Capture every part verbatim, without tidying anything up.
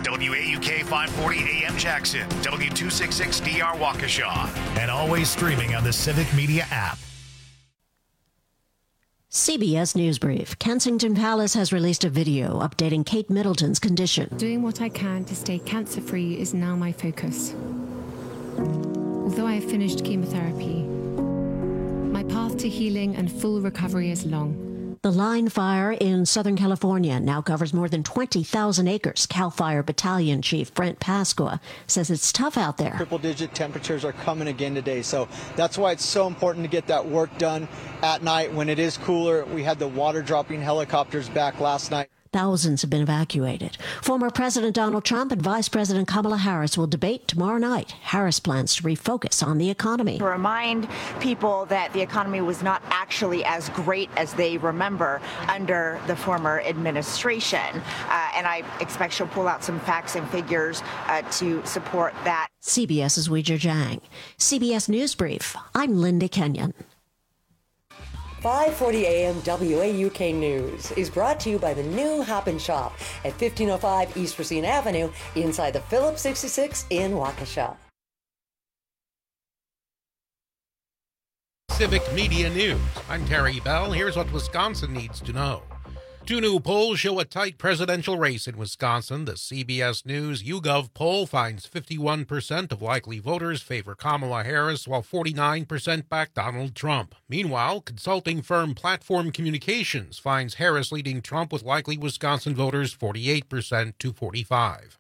W A U K five forty A M Jackson, W two sixty-six D R Waukesha, and always streaming on the Civic Media app. C B S News Brief. Kensington Palace has released a video updating Kate Middleton's condition. Doing what I can to stay cancer-free is now my focus. Although I have finished chemotherapy, my path to healing and full recovery is long. The line fire in Southern California now covers more than twenty thousand acres. CAL FIRE Battalion Chief Brent Pasqua says it's tough out there. Triple-digit temperatures are coming again today, so that's why it's so important to get that work done at night when it is cooler. We had the water-dropping helicopters back last night. Thousands have been evacuated. Former President Donald Trump and Vice President Kamala Harris will debate tomorrow night. Harris plans to refocus on the economy. To remind people that the economy was not actually as great as they remember under the former administration. Uh, and I expect she'll pull out some facts and figures uh, to support that. CBS's Weijia Zhang. C B S News Brief. I'm Linda Kenyon. five forty A M W A U K News is brought to you by the new Hop and Shop at fifteen oh five East Racine Avenue inside the Phillips sixty-six in Waukesha. Civic Media News. I'm Terry Bell. Here's what Wisconsin needs to know. Two new polls show a tight presidential race in Wisconsin. The C B S News YouGov poll finds fifty-one percent of likely voters favor Kamala Harris, while forty-nine percent back Donald Trump. Meanwhile, consulting firm Platform Communications finds Harris leading Trump with likely Wisconsin voters forty-eight percent to forty-five.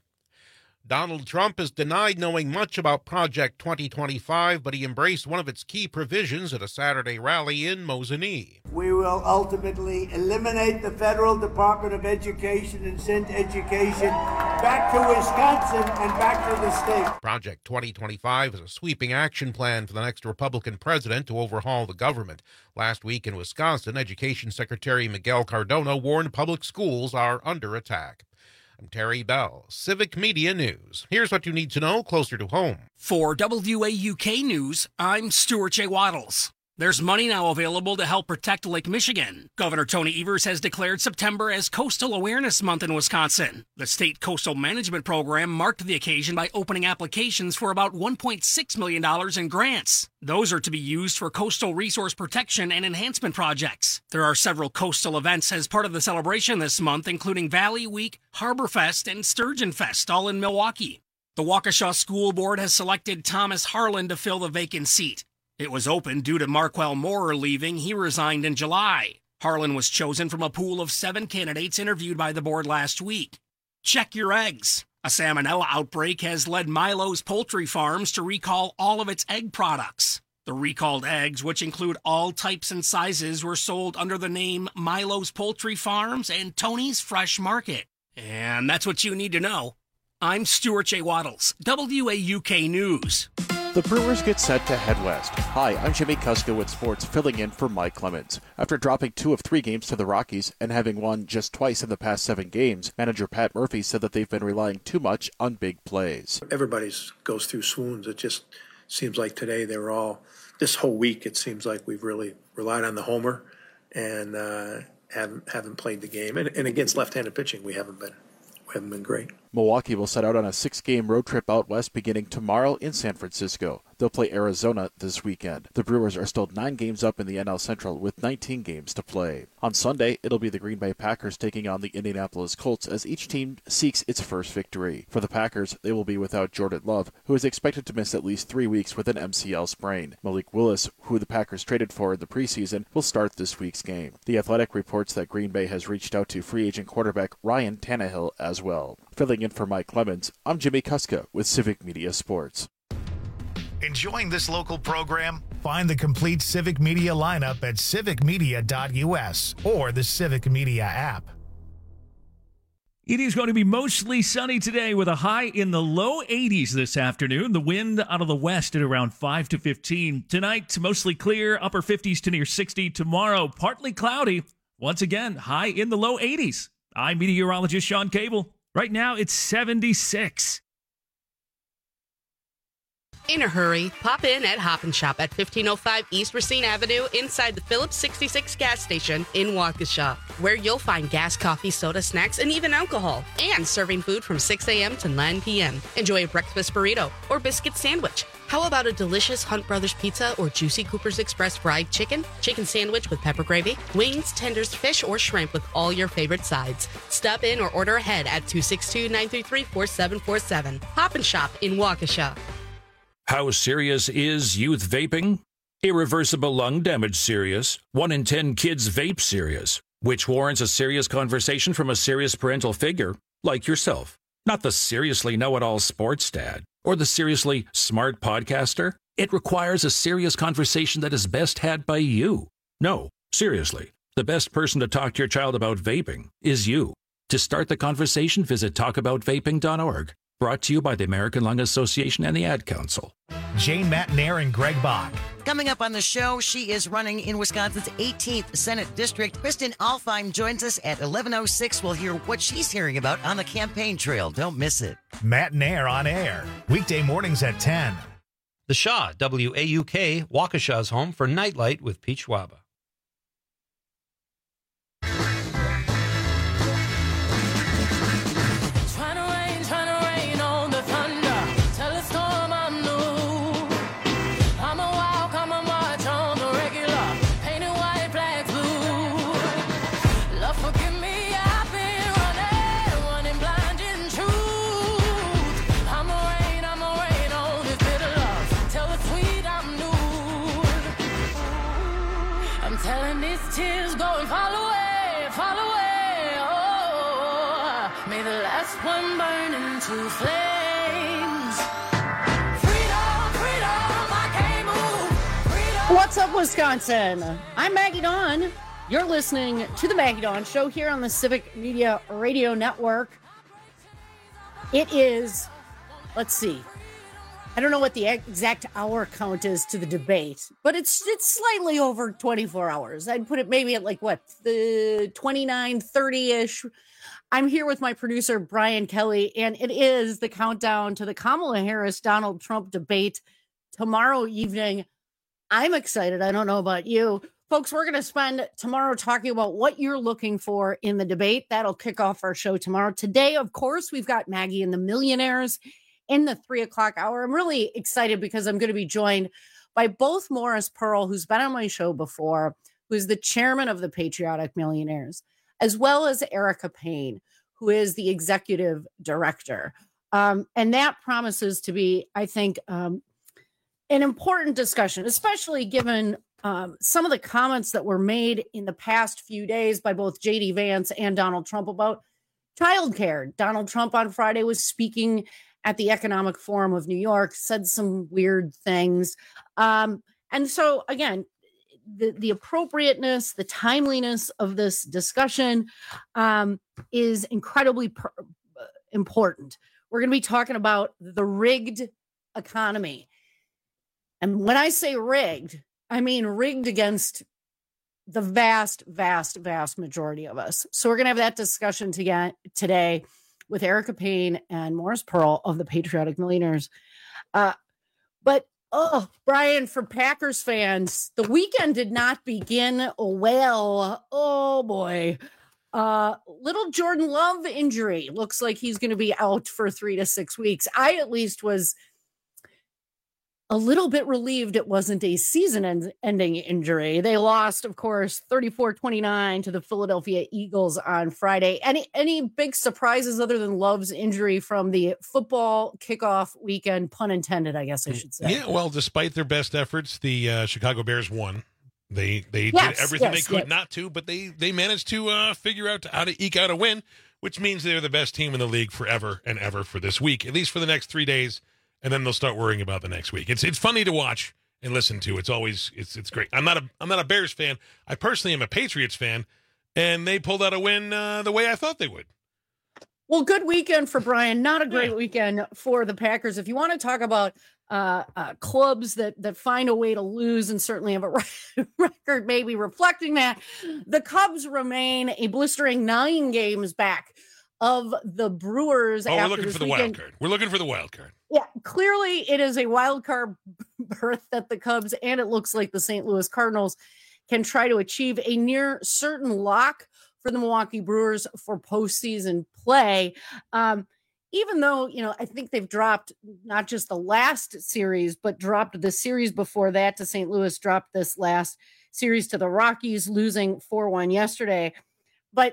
Donald Trump has denied knowing much about Project twenty twenty-five, but he embraced one of its key provisions at a Saturday rally in Mosinee. We will ultimately eliminate the Federal Department of Education and send education back to Wisconsin and back to the state. Project twenty twenty-five is a sweeping action plan for the next Republican president to overhaul the government. Last week in Wisconsin, Education Secretary Miguel Cardona warned public schools are under attack. I'm Terry Bell, Civic Media News. Here's what you need to know closer to home. For W A U K News, I'm Stuart J. Waddles. There's money now available to help protect Lake Michigan. Governor Tony Evers has declared September as Coastal Awareness Month in Wisconsin. The state coastal management program marked the occasion by opening applications for about one point six million dollars in grants. Those are to be used for coastal resource protection and enhancement projects. There are several coastal events as part of the celebration this month, including Valley Week, Harbor Fest, and Sturgeon Fest, all in Milwaukee. The Waukesha School Board has selected Thomas Harlan to fill the vacant seat. It was open due to Marquel Moore leaving. He resigned in July. Harlan was chosen from a pool of seven candidates interviewed by the board last week. Check your eggs. A salmonella outbreak has led Milo's Poultry Farms to recall all of its egg products. The recalled eggs, which include all types and sizes, were sold under the name Milo's Poultry Farms and Tony's Fresh Market. And that's what you need to know. I'm Stuart J. Waddles, W A U K News. The Brewers get set to head west. Hi, I'm Jimmy Kuska with sports, filling in for Mike Clemens. After dropping two of three games to the Rockies and having won just twice in the past seven games, manager Pat Murphy said that they've been relying too much on big plays. Everybody goes through swoons. It just seems like today they were all, this whole week it seems like we've really relied on the homer and uh, haven't, haven't played the game. And, and against left-handed pitching, we haven't been. We haven't been great. Milwaukee will set out on a six-game road trip out west beginning tomorrow in San Francisco. They'll play Arizona this weekend. The Brewers are still nine games up in the N L Central with nineteen games to play. On Sunday, it'll be the Green Bay Packers taking on the Indianapolis Colts as each team seeks its first victory. For the Packers, they will be without Jordan Love, who is expected to miss at least three weeks with an M C L sprain. Malik Willis, who the Packers traded for in the preseason, will start this week's game. The Athletic reports that Green Bay has reached out to free agent quarterback Ryan Tannehill as well. Filling in for Mike Clemens, I'm Jimmy Kuska with Civic Media Sports. Enjoying this local program? Find the complete Civic Media lineup at civic media dot u s or the Civic Media app. It is going to be mostly sunny today with a high in the low eighties this afternoon. The wind out of the west at around five to fifteen. Tonight, mostly clear, upper fifties to near sixty. Tomorrow, partly cloudy. Once again, high in the low eighties. I'm meteorologist Sean Cable. Right now, it's seventy-six. In a hurry, pop in at Hop and Shop at fifteen oh five East Racine Avenue inside the Phillips sixty-six gas station in Waukesha, where you'll find gas, coffee, soda, snacks, and even alcohol, and serving food from six a.m. to nine p.m. Enjoy a breakfast burrito or biscuit sandwich. How about a delicious Hunt Brothers pizza or juicy Cooper's Express fried chicken, chicken sandwich with pepper gravy, wings, tenders, fish, or shrimp with all your favorite sides? Stop in or order ahead at two six two, nine three three, four seven four seven. Hop and Shop in Waukesha. How serious is youth vaping? Irreversible lung damage serious. One in ten kids vape serious, which warrants a serious conversation from a serious parental figure like yourself. Not the seriously know-it-all sports dad or the seriously smart podcaster. It requires a serious conversation that is best had by you. No, seriously, the best person to talk to your child about vaping is you. To start the conversation, visit talk about vaping dot org. Brought to you by the American Lung Association and the Ad Council. Jane Matnair and Greg Bach. Coming up on the show, she is running in Wisconsin's eighteenth Senate District. Kristen Alfheim joins us at eleven oh six. We'll hear what she's hearing about on the campaign trail. Don't miss it. Matnair on air, weekday mornings at ten. The Shaw, W A U K, Waukesha's home for Nightlight with Pete Schwaba. Tears going fall away, fall away. Oh, may the last one burn into flames. Freedom, freedom, I can't move. Freedom. What's up, Wisconsin? I'm Maggie Dawn. You're listening to the Maggie Dawn Show here on the Civic Media Radio Network. It is, let's see, I don't know what the exact hour count is to the debate, but it's it's slightly over twenty-four hours. I'd put it maybe at like, what, the twenty-nine, thirty-ish. I'm here with my producer, Brian Kelly, and it is the countdown to the Kamala Harris-Donald Trump debate tomorrow evening. I'm excited. I don't know about you. Folks, we're going to spend tomorrow talking about what you're looking for in the debate. That'll kick off our show tomorrow. Today, of course, we've got Maggie and the Millionaires in the three o'clock hour. I'm really excited because I'm going to be joined by both Morris Pearl, who's been on my show before, who's the chairman of the Patriotic Millionaires, as well as Erica Payne, who is the executive director. Um, and that promises to be, I think, um, an important discussion, especially given um, some of the comments that were made in the past few days by both J D Vance and Donald Trump about childcare. Donald Trump on Friday was speaking at the Economic Forum of New York, said some weird things. Um, and so, again, the, the appropriateness, the timeliness of this discussion um, is incredibly per- important. We're going to be talking about the rigged economy. And when I say rigged, I mean rigged against the vast, vast, vast majority of us. So we're going to have that discussion to get today with Erica Payne and Morris Pearl of the Patriotic Millionaires. Uh, but, oh, Brian, for Packers fans, the weekend did not begin well. Oh, boy. Uh, little Jordan Love injury. Looks like he's going to be out for three to six weeks. I at least was a little bit relieved it wasn't a season-ending injury. They lost, of course, thirty-four twenty-nine to the Philadelphia Eagles on Friday. Any any big surprises other than Love's injury from the football kickoff weekend, pun intended, I guess I should say? Yeah, well, despite their best efforts, the uh, Chicago Bears won. They they yes, did everything yes, they could yes. not to, but they, they managed to uh, figure out how to eke out a win, which means they're the best team in the league forever and ever for this week, at least for the next three days. And then they'll start worrying about the next week. It's it's funny to watch and listen to. It's always it's it's great. I'm not a I'm not a Bears fan. I personally am a Patriots fan, and they pulled out a win uh, the way I thought they would. Well, good weekend for Brian. Not a great yeah. weekend for the Packers. If you want to talk about uh, uh, clubs that that find a way to lose and certainly have a record maybe reflecting that, the Cubs remain a blistering nine games back of the Brewers. Oh, after we're looking this for the weekend. wild card. We're looking for the wild card. Yeah, clearly, it is a wild card berth that the Cubs and it looks like the Saint Louis Cardinals can try to achieve a near certain lock for the Milwaukee Brewers for postseason play. Um, even though, you know, I think they've dropped not just the last series, but dropped the series before that to Saint Louis, dropped this last series to the Rockies, losing four one yesterday. But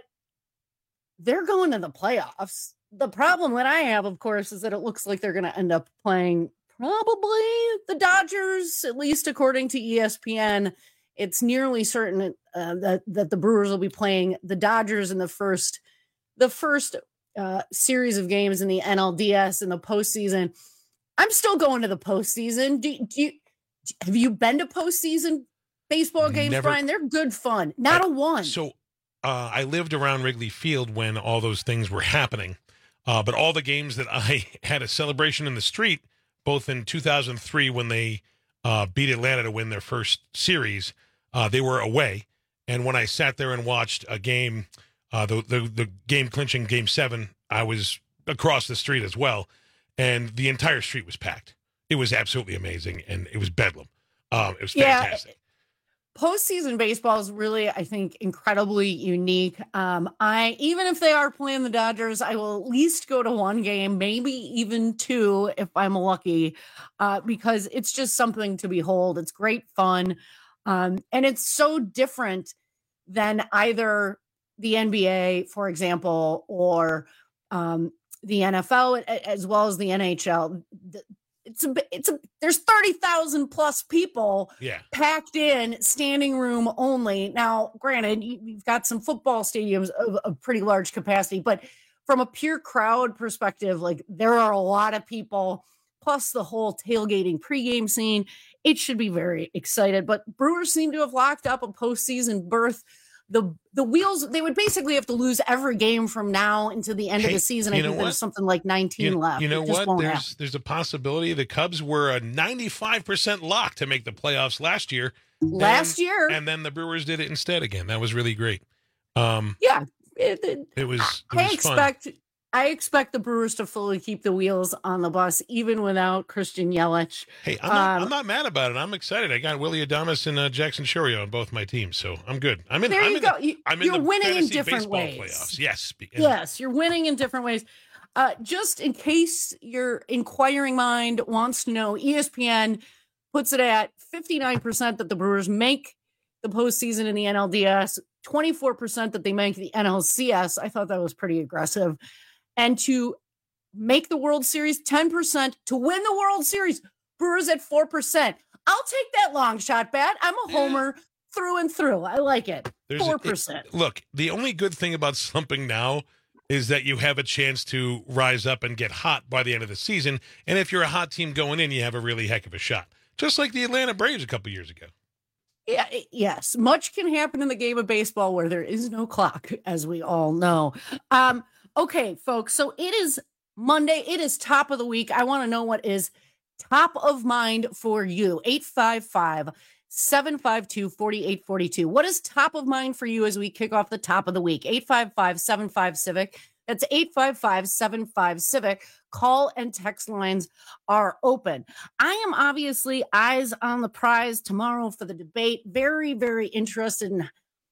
they're going to the playoffs. The problem that I have, of course, is that it looks like they're going to end up playing probably the Dodgers, at least according to E S P N. It's nearly certain uh, that, that the Brewers will be playing the Dodgers in the first, the first uh, series of games in the N L D S in the postseason. I'm still going to the postseason. Do, do you, have you been to postseason baseball games, Never. Brian? They're good fun. Not I, a one. So uh, I lived around Wrigley Field when all those things were happening. Uh, but all the games that I had a celebration in the street, both in two thousand three when they uh, beat Atlanta to win their first series, uh, they were away. And when I sat there and watched a game, uh, the, the the game clinching game seven, I was across the street as well. And the entire street was packed. It was absolutely amazing. And it was bedlam. Um, it was fantastic. Yeah. Postseason baseball is really, I think, incredibly unique. Um, I even if they are playing the Dodgers, I will at least go to one game, maybe even two if I'm lucky, uh, because it's just something to behold. It's great fun, um, and it's so different than either the N B A, for example, or um, the N F L, as well as the N H L. The, It's a, it's a, there's thirty thousand plus people yeah. packed in, standing room only. Now, granted, you've got some football stadiums of a pretty large capacity, but from a pure crowd perspective, like there are a lot of people, plus the whole tailgating pregame scene. It should be very excited, but Brewers seem to have locked up a postseason berth. The the wheels, they would basically have to lose every game from now until the end Hey, of the season. I you know think there's what? something like nineteen You, left. you know It just what? won't There's happen. there's a possibility the Cubs were a ninety-five percent lock to make the playoffs last year. Last and, year. And then the Brewers did it instead again. That was really great. Um, Yeah. It, it, it was, it I was expect fun. I expect the Brewers to fully keep the wheels on the bus, even without Christian Yelich. Hey, I'm not, Um, I'm not mad about it. I'm excited. I got Willie Adames and uh, Jackson Shurio on both my teams, so I'm good. I'm in. There I'm you in go. The, You- I'm in you're the winning in fantasy different baseball ways. playoffs. Yes. And- Yes, you're winning in different ways. Uh, just in case your inquiring mind wants to know, E S P N puts it at fifty-nine percent that the Brewers make the postseason in the N L D S, twenty-four percent that they make the N L C S. I thought that was pretty aggressive. And to make the World Series, ten percent. To win the World Series, Brewers at four percent. I'll take that long shot bet. I'm a homer through and through. I like it. There's a- four percent. it- look, the only good thing about slumping now is that you have a chance to rise up and get hot by the end of the season. And if you're a hot team going in, you have a really heck of a shot. Just like the Atlanta Braves a couple years ago. Yeah, it- yes, much can happen in the game of baseball where there is no clock, as we all know. Um, okay, folks, so it is Monday. It is top of the week. I want to know what is top of mind for you. eight five five, seven five two, four eight four two. What is top of mind for you as we kick off the top of the week? eight five five, seven five, Civic. That's eight five five, seven five, Civic. Call and text lines are open. I am obviously eyes on the prize tomorrow for the debate. Very, very interested in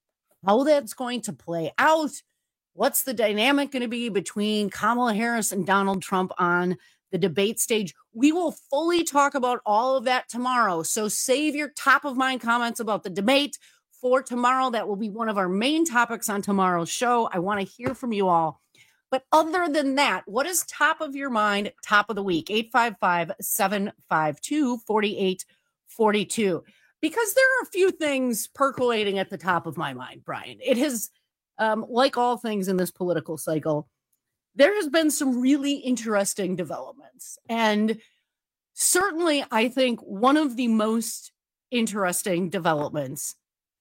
how that's going to play out. What's the dynamic going to be between Kamala Harris and Donald Trump on the debate stage? We will fully talk about all of that tomorrow. So save your top of mind comments about the debate for tomorrow. That will be one of our main topics on tomorrow's show. I want to hear from you all. But other than that, what is top of your mind, top of the week? eight five five, seven five two, four eight four two. Because there are a few things percolating at the top of my mind, Brian. It has, um, like all things in this political cycle, there has been some really interesting developments. And certainly, I think one of the most interesting developments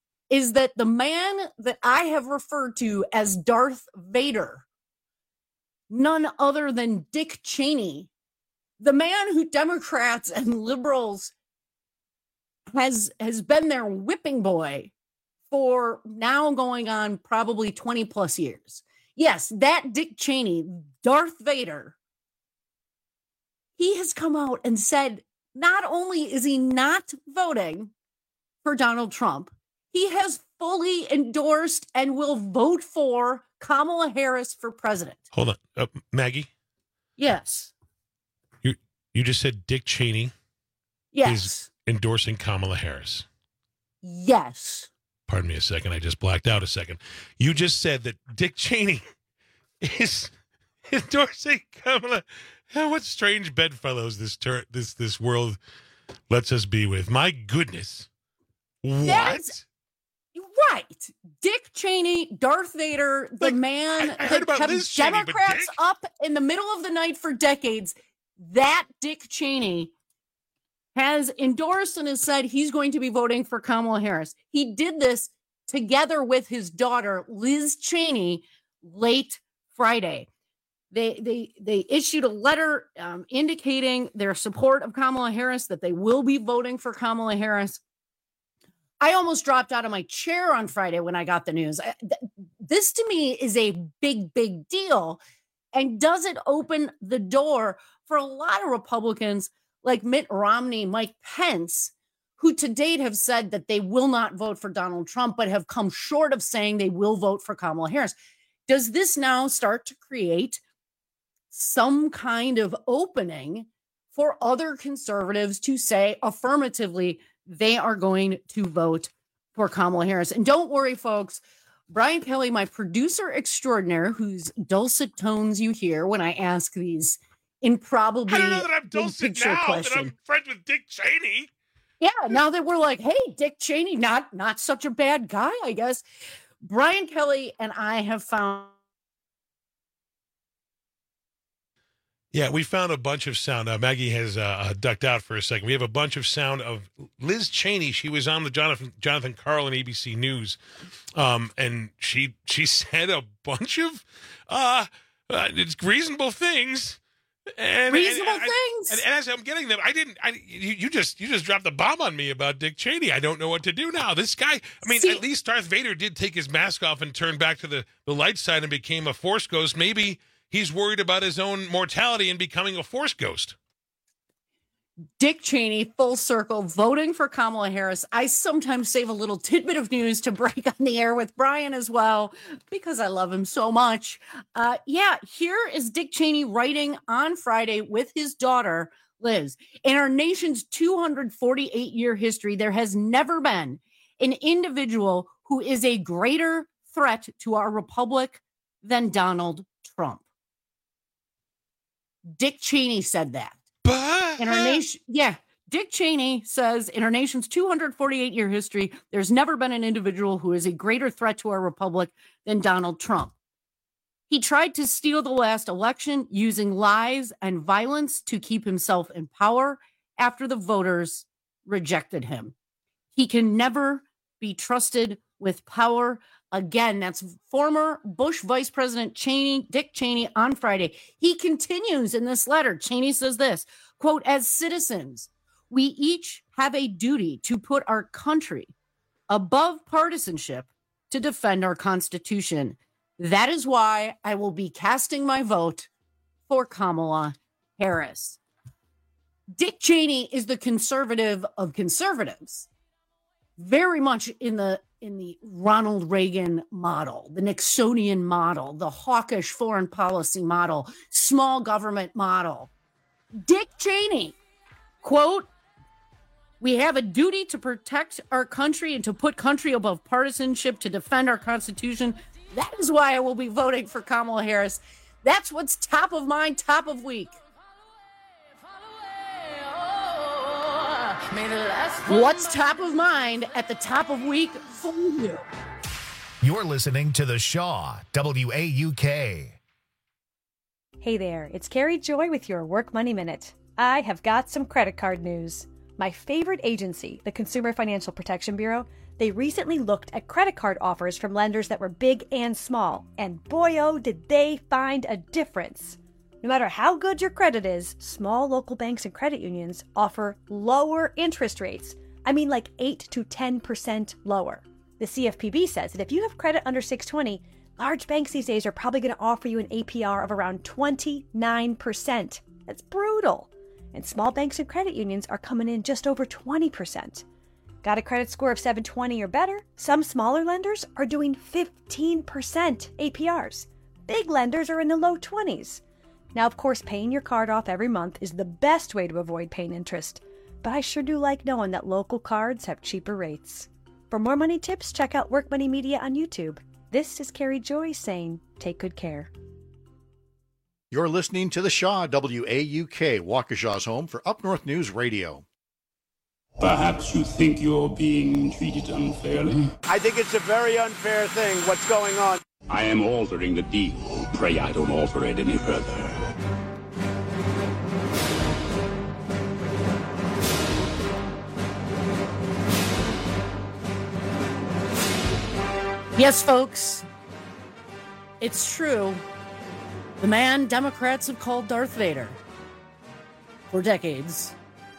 is that the man that I have referred to as Darth Vader, none other than Dick Cheney, the man who Democrats and liberals has has been their whipping boy for now going on probably twenty plus years. Yes, that Dick Cheney, Darth Vader, he has come out and said not only is he not voting for Donald Trump, he has fully endorsed and will vote for Kamala Harris for president. Hold on. Uh, Maggie? Yes. You you just said Dick Cheney Yes. is endorsing Kamala Harris. Yes. Pardon me a second. I just blacked out a second. You just said that Dick Cheney is endorsing Kamala. Oh, what strange bedfellows this ter- this this world lets us be with. My goodness. What? That's right. Dick Cheney, Darth Vader, the Like, man I- I heard that about kept Liz Cheney, but Democrats Dick? up in the middle of the night for decades. That Dick Cheney has endorsed and has said he's going to be voting for Kamala Harris. He did this together with his daughter, Liz Cheney, late Friday. They they they issued a letter um, indicating their support of Kamala Harris, that they will be voting for Kamala Harris. I almost dropped out of my chair on Friday when I got the news. I, th- this to me is a big, big deal. And does it open the door for a lot of Republicans like Mitt Romney, Mike Pence, who to date have said that they will not vote for Donald Trump, but have come short of saying they will vote for Kamala Harris? Does this now start to create some kind of opening for other conservatives to say affirmatively they are going to vote for Kamala Harris? And don't worry, folks. Brian Kelly, my producer extraordinaire, whose dulcet tones you hear when I ask these improbably I don't know that I'm big dulcet picture now questions. that I'm friends with Dick Cheney. Yeah, now that we're like, hey, Dick Cheney, not not such a bad guy, I guess. Brian Kelly and I have found. Yeah, we found a bunch of sound. Uh, Maggie has uh, ducked out for a second. We have a bunch of sound of Liz Cheney. She was on the Jonathan Jonathan Carlin A B C News, um, and she she said a bunch of uh, uh, it's reasonable things. And, Reasonable and, and, things. And, and as I'm getting them, I didn't. I you, you just you just dropped the bomb on me about Dick Cheney. I don't know what to do now. This guy. I mean, See, at least Darth Vader did take his mask off and turn back to the the light side and became a Force ghost. Maybe he's worried about his own mortality and becoming a Force ghost. Dick Cheney, full circle, voting for Kamala Harris. I sometimes save a little tidbit of news to break on the air with Brian as well, because I love him so much. Uh, yeah, here is Dick Cheney writing on Friday with his daughter, Liz. In our nation's two hundred forty-eight year history, there has never been an individual who is a greater threat to our republic than Donald Trump. Dick Cheney said that. In our nation, yeah, Dick Cheney says in our nation's two hundred forty-eight year history, there's never been an individual who is a greater threat to our republic than Donald Trump. He tried to steal the last election using lies and violence to keep himself in power after the voters rejected him. He can never be trusted with power again. That's former Bush Vice President Cheney, Dick Cheney, on Friday. He continues in this letter. Cheney says this, quote, as citizens, we each have a duty to put our country above partisanship to defend our Constitution. That is why I will be casting my vote for Kamala Harris. Dick Cheney is the conservative of conservatives, very much in the in the Ronald Reagan model, the Nixonian model, the hawkish foreign policy model, small government model. Dick Cheney, quote, we have a duty to protect our country and to put country above partisanship, to defend our Constitution. That is why I will be voting for Kamala Harris. That's what's top of mind, top of week. What's top of mind at the top of week for you? You're listening to The Shaw, W A U K. Hey there, it's Carrie Joy with your Work Money Minute. I have got some credit card news. My favorite agency, the Consumer Financial Protection Bureau, they recently looked at credit card offers from lenders that were big and small, and boy oh, did they find a difference. No matter how good your credit is, small local banks and credit unions offer lower interest rates. I mean like eight to ten percent lower. The C F P B says that if you have credit under six twenty, large banks these days are probably going to offer you an A P R of around twenty-nine percent. That's brutal. and small banks and credit unions are coming in just over twenty percent. Got a credit score of seven twenty or better? Some smaller lenders are doing fifteen percent A P Rs. Big lenders are in the low twenties. Now, of course, paying your card off every month is the best way to avoid paying interest, but I sure do like knowing that local cards have cheaper rates. For more money tips, check out Work Money Media on YouTube. This is Carrie Joy saying, take good care. You're listening to The Shaw, W A U K, Waukesha's home for Up North News Radio. Perhaps you think you're being treated unfairly? I think it's a very unfair thing, what's going on. I am altering the deal. Pray I don't alter it any further. Yes, folks, it's true. The man Democrats have called Darth Vader for decades.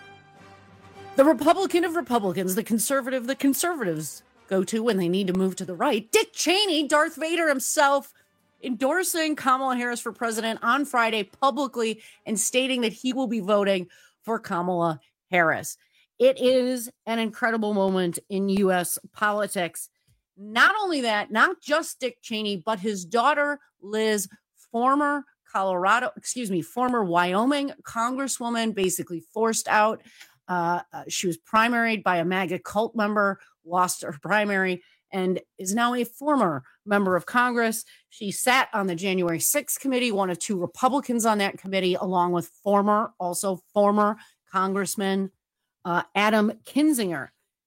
The Republican of Republicans, the conservative the conservatives go to when they need to move to the right. Dick Cheney, Darth Vader himself, endorsing Kamala Harris for president on Friday publicly and stating that he will be voting for Kamala Harris. It is an incredible moment in U S politics. Not only that, not just Dick Cheney, but his daughter, Liz, former Colorado, excuse me, former Wyoming congresswoman, basically forced out. Uh, uh, she was primaried by a MAGA cult member, lost her primary, and is now a former member of Congress. She sat on the January sixth committee, one of two Republicans on that committee, along with former, also former Congressman uh, Adam Kinzinger.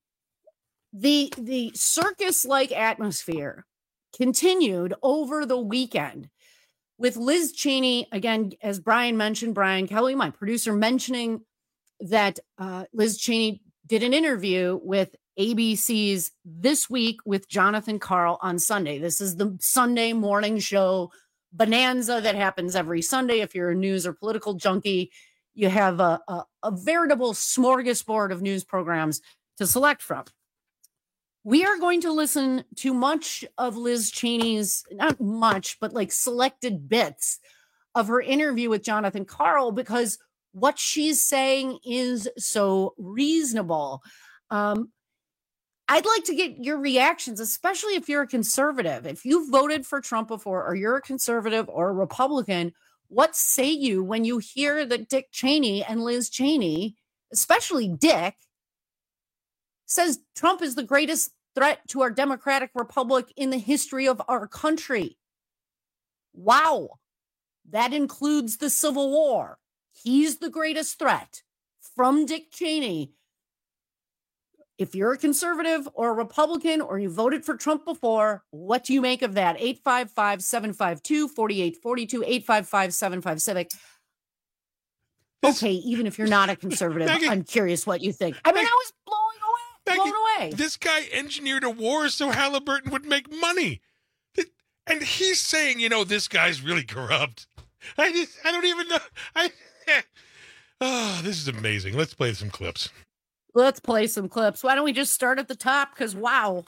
The, the circus-like atmosphere continued over the weekend with Liz Cheney, again, as Brian mentioned, Brian Kelly, my producer, mentioning that uh, Liz Cheney did an interview with A B C's This Week with Jonathan Karl on Sunday. This is the Sunday morning show bonanza that happens every Sunday. If you're a news or political junkie, you have a, a, a veritable smorgasbord of news programs to select from. We are going to listen to much of Liz Cheney's, not much, but like selected bits of her interview with Jonathan Karl, because what she's saying is so reasonable. Um, I'd like to get your reactions, especially if you're a conservative. If you've voted for Trump before, or you're a conservative or a Republican, what say you when you hear that Dick Cheney and Liz Cheney, especially Dick, says Trump is the greatest threat to our democratic republic in the history of our country? Wow. That includes the Civil War. He's the greatest threat from Dick Cheney. If you're a conservative or a Republican or you voted for Trump before, what do you make of that? eight five five, seven five two, four eight four two, eight five five, seven five Civic. Okay, even if you're not a conservative, Maggie, I'm curious what you think. I mean, I was blowing away, Maggie, blown away. This guy engineered a war so Halliburton would make money. And he's saying, you know, this guy's really corrupt. I just, I don't even know. I, oh, this is amazing. Let's play some clips. Let's play some clips. Why don't we just start at the top? Because, wow.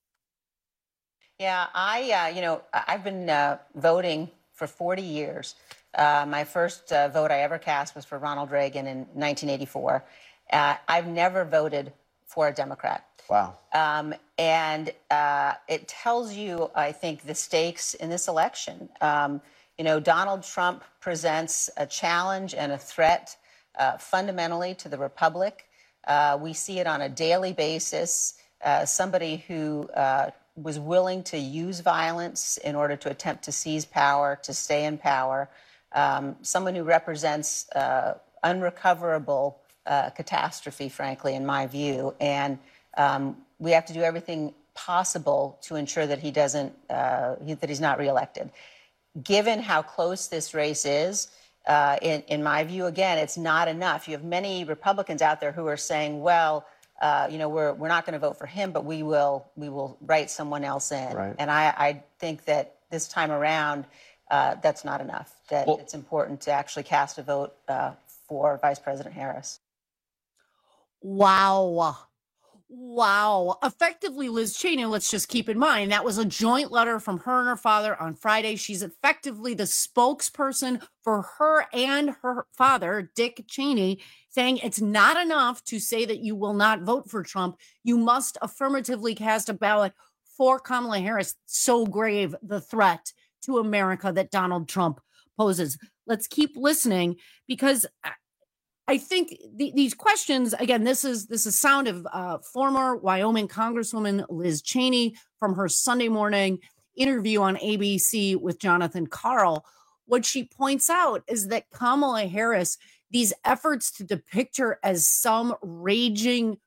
Yeah, I, uh, you know, I've been uh, voting for forty years. Uh, my first uh, vote I ever cast was for Ronald Reagan in nineteen eighty-four. Uh, I've never voted for a Democrat. Wow. Um, and uh, it tells you, I think, the stakes in this election. Um, you know, Donald Trump presents a challenge and a threat uh, fundamentally to the Republic. Uh, we see it on a daily basis. Uh, somebody who uh, was willing to use violence in order to attempt to seize power, to stay in power. Um, someone who represents uh, unrecoverable uh, catastrophe, frankly, in my view. And um, we have to do everything possible to ensure that he doesn't, uh, he, that he's not reelected. Given how close this race is, Uh, in, in my view, again, it's not enough. You have many Republicans out there who are saying, well, uh, you know, we're we're not going to vote for him, but we will we will write someone else in. Right. And I, I think that this time around, uh, that's not enough, that well, it's important to actually cast a vote uh, for Vice President Harris. Wow. Wow. Effectively, Liz Cheney, let's just keep in mind, that was a joint letter from her and her father on Friday. She's effectively the spokesperson for her and her father, Dick Cheney, saying it's not enough to say that you will not vote for Trump. You must affirmatively cast a ballot for Kamala Harris. So grave the threat to America that Donald Trump poses. Let's keep listening, because I think the, these questions, again, this is this is sound of uh, former Wyoming Congresswoman Liz Cheney from her Sunday morning interview on A B C with Jonathan Karl. What she points out is that Kamala Harris, these efforts to depict her as some raging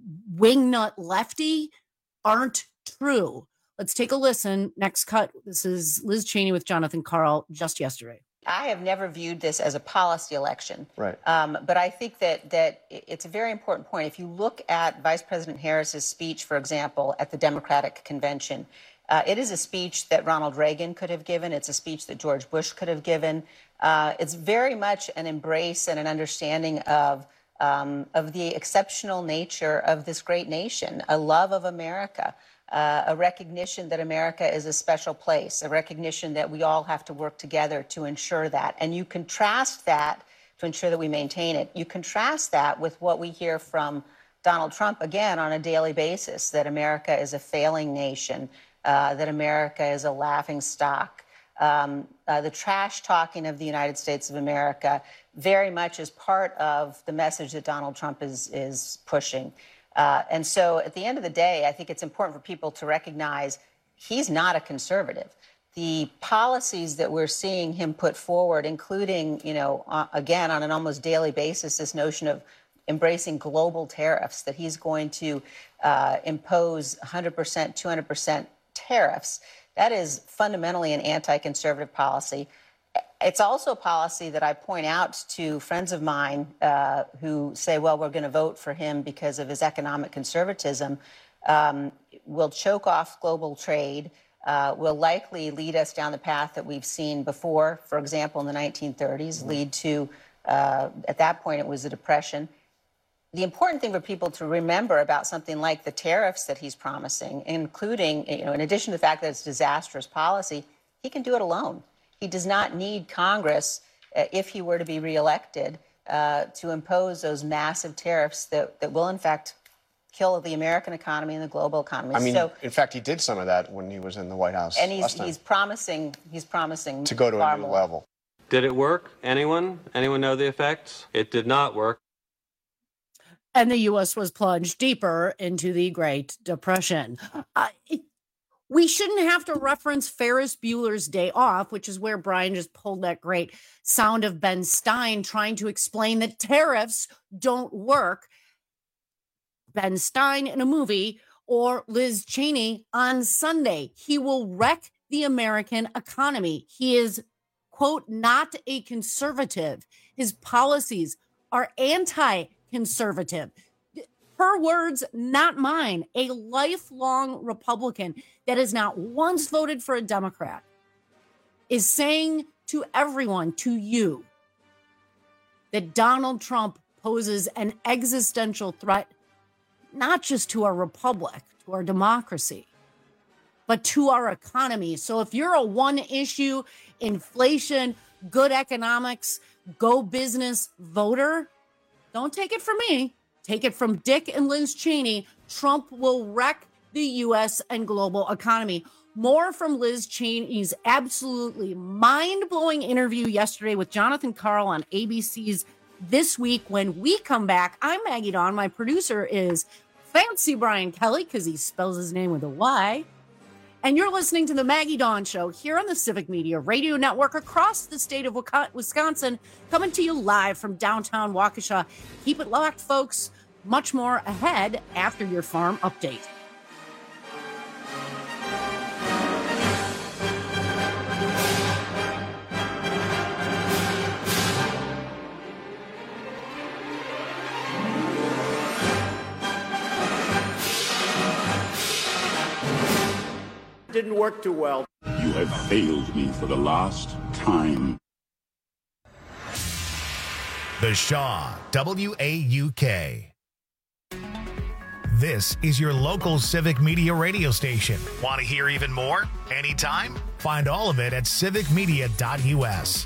wingnut lefty aren't true. Let's take a listen. Next cut. This is Liz Cheney with Jonathan Karl just yesterday. I have never viewed this as a policy election. Right. Um, but I think that that it's a very important point. If you look at Vice President Harris's speech, for example, at the Democratic Convention, uh, it is a speech that Ronald Reagan could have given. It's a speech that George Bush could have given. Uh, it's very much an embrace and an understanding of um, of the exceptional nature of this great nation, a love of America. Uh, a recognition that America is a special place, a recognition that we all have to work together to ensure that. And you contrast that to ensure that we maintain it. You contrast that with what we hear from Donald Trump, again, on a daily basis, that America is a failing nation, uh, that America is a laughing stock. Um, uh, the trash talking of the United States of America very much is part of the message that Donald Trump is, is pushing. Uh, and so at the end of the day, I think it's important for people to recognize he's not a conservative. The policies that we're seeing him put forward, including, you know, uh, again, on an almost daily basis, this notion of embracing global tariffs, that he's going to uh, impose one hundred percent, two hundred percent tariffs, that is fundamentally an anti-conservative policy. It's also a policy that I point out to friends of mine uh, who say, well, we're going to vote for him because of his economic conservatism, um, will choke off global trade, uh, will likely lead us down the path that we've seen before, for example, in the nineteen thirties, lead to, uh, at that point, it was a depression. The important thing for people to remember about something like the tariffs that he's promising, including, you know, in addition to the fact that it's disastrous policy, he can do it alone. He does not need Congress, uh, if he were to be reelected, uh, to impose those massive tariffs that, that will, in fact, kill the American economy and the global economy. I mean, so, in fact, he did some of that when he was in the White House. and he's, last time. he's promising he's promising to go to far a new more. level. Did it work? Anyone? Anyone know the effects? It did not work. And the U S was plunged deeper into the Great Depression. Uh, it, we shouldn't have to reference Ferris Bueller's Day Off, which is where Brian just pulled that great sound of Ben Stein trying to explain that tariffs don't work. Ben Stein in a movie, or Liz Cheney on Sunday. He will wreck the American economy. He is, quote, not a conservative. His policies are anti-conservative. Her words, not mine. A lifelong Republican that has not once voted for a Democrat is saying to everyone, to you, that Donald Trump poses an existential threat, not just to our republic, to our democracy, but to our economy. So if you're a one-issue, inflation, good economics, go business voter, don't take it from me. Take it from Dick and Liz Cheney. Trump will wreck the U S and global economy. More from Liz Cheney's absolutely mind-blowing interview yesterday with Jonathan Karl on A B C's This Week. When we come back, I'm Maggie Dawn. My producer is Fancy Brian Kelly, because he spells his name with a Y. And you're listening to the Maggie Dawn Show here on the Civic Media Radio Network across the state of Wisconsin, coming to you live from downtown Waukesha. Keep it locked, folks. Much more ahead after your farm update. Didn't work too well. You have failed me for the last time. The Shaw, W A U K. This is your local Civic Media radio station. Want to hear even more? Anytime? Find all of it at civic media dot U S.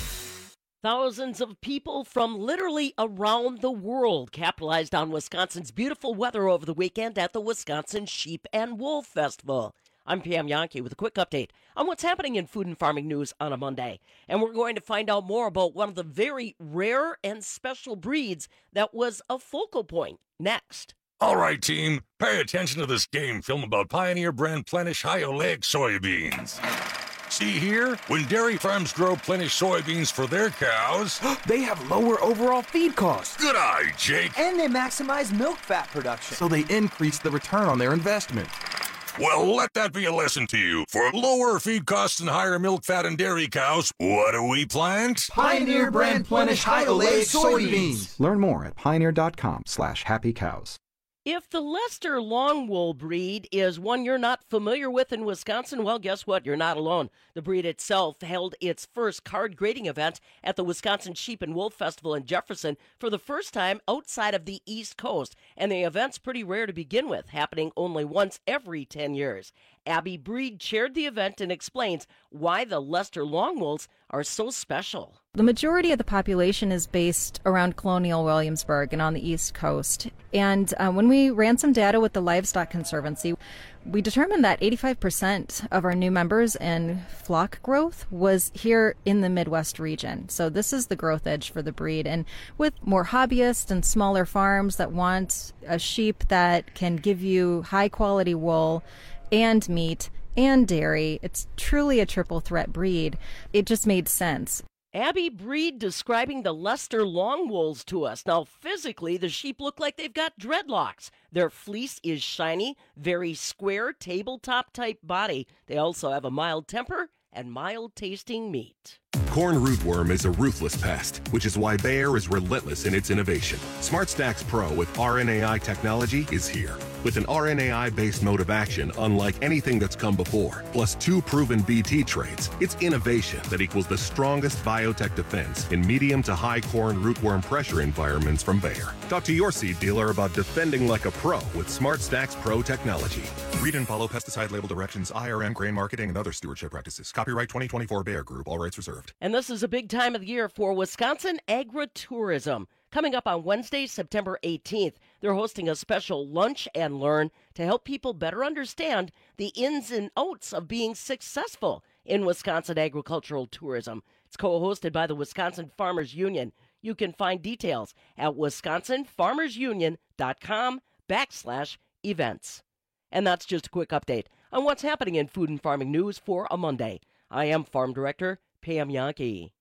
Thousands of people from literally around the world capitalized on Wisconsin's beautiful weather over the weekend at the Wisconsin Sheep and Wool Festival. I'm Pam Yankee with a quick update on what's happening in food and farming news on a Monday. And we're going to find out more about one of the very rare and special breeds that was a focal point next. All right, team, pay attention to this game film about Pioneer brand Plenish high oleic soybeans. See here? When dairy farms grow Plenish soybeans for their cows, they have lower overall feed costs. Good eye, Jake. And they maximize milk fat production, so they increase the return on their investment. Well, let that be a lesson to you. For lower feed costs and higher milk fat and dairy cows, what do we plant? Pioneer brand Plenish high oleic soybeans. Learn more at pioneer.com slash happy cows. If the Leicester Longwool breed is one you're not familiar with in Wisconsin, well, guess what? You're not alone. The breed itself held its first card grading event at the Wisconsin Sheep and Wool Festival in Jefferson for the first time outside of the East Coast. And the event's pretty rare to begin with, happening only once every ten years. Abby Breed chaired the event and explains why the Leicester Longwools are so special. The majority of the population is based around Colonial Williamsburg and on the East Coast. And uh, when we ran some data with the Livestock Conservancy, we determined that eighty-five percent of our new members and flock growth was here in the Midwest region. So this is the growth edge for the breed. And with more hobbyists and smaller farms that want a sheep that can give you high quality wool and meat and dairy, it's truly a triple threat breed. It just made sense. Abby Breed describing the Leicester Longwools to us. Now, physically, the sheep look like they've got dreadlocks. Their fleece is shiny, very square, tabletop-type body. They also have a mild temper and mild-tasting meat. Corn rootworm is a ruthless pest, which is why Bayer is relentless in its innovation. SmartStax Pro with R N A I technology is here. With an R N A I-based mode of action unlike anything that's come before, plus two proven B T traits, it's innovation that equals the strongest biotech defense in medium to high corn rootworm pressure environments from Bayer. Talk to your seed dealer about defending like a pro with SmartStax Pro technology. Read and follow pesticide label directions, I R M, grain marketing, and other stewardship practices. Copyright twenty twenty-four Bayer Group. All rights reserved. And this is a big time of the year for Wisconsin agritourism. Coming up on Wednesday, September eighteenth, they're hosting a special lunch and learn to help people better understand the ins and outs of being successful in Wisconsin agricultural tourism. It's co-hosted by the Wisconsin Farmers Union. You can find details at wisconsin farmers union dot com backslash events. And that's just a quick update on what's happening in food and farming news for a Monday. I am Farm Director Pam Yankee.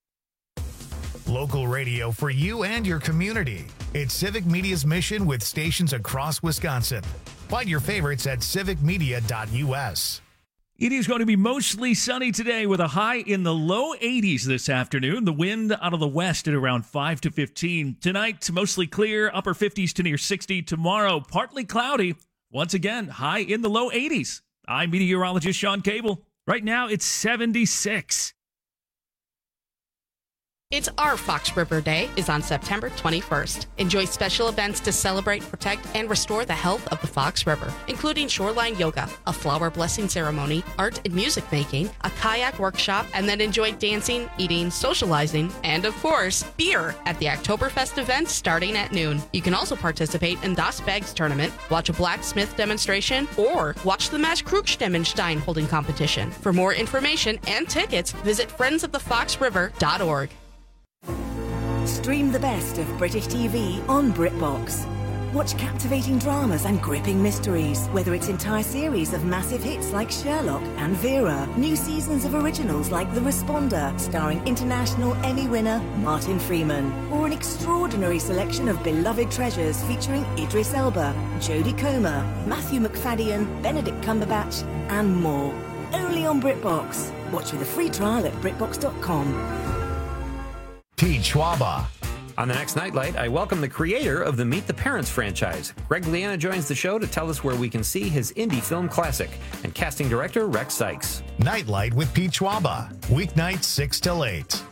Local radio for you and your community. It's Civic Media's mission with stations across Wisconsin. Find your favorites at civic media dot U S. It is going to be mostly sunny today with a high in the low eighties this afternoon. The wind out of the west at around five to fifteen. Tonight, mostly clear, upper fifties to near sixty. Tomorrow, partly cloudy. Once again, high in the low eighties. I'm meteorologist Sean Cable. Right now, it's seventy-six. It's Our Fox River Day is on September twenty-first. Enjoy special events to celebrate, protect, and restore the health of the Fox River, including shoreline yoga, a flower blessing ceremony, art and music making, a kayak workshop, and then enjoy dancing, eating, socializing, and of course, beer at the Oktoberfest event starting at noon. You can also participate in Das Bags tournament, watch a blacksmith demonstration, or watch the Mass Krugstemenstein holding competition. For more information and tickets, visit friends of the fox river dot org. Stream the best of British T V on BritBox. Watch captivating dramas and gripping mysteries, whether it's entire series of massive hits like Sherlock and Vera, new seasons of originals like The Responder, starring international Emmy winner Martin Freeman, or an extraordinary selection of beloved treasures featuring Idris Elba, Jodie Comer, Matthew McFadden, Benedict Cumberbatch, and more. Only on BritBox. Watch with a free trial at britbox dot com. Pete Schwaba. On the next Nightlight, I welcome the creator of the Meet the Parents franchise. Greg Liana joins the show to tell us where we can see his indie film classic, and casting director Rex Sykes. Nightlight with Pete Schwaba. Weeknights six till eight.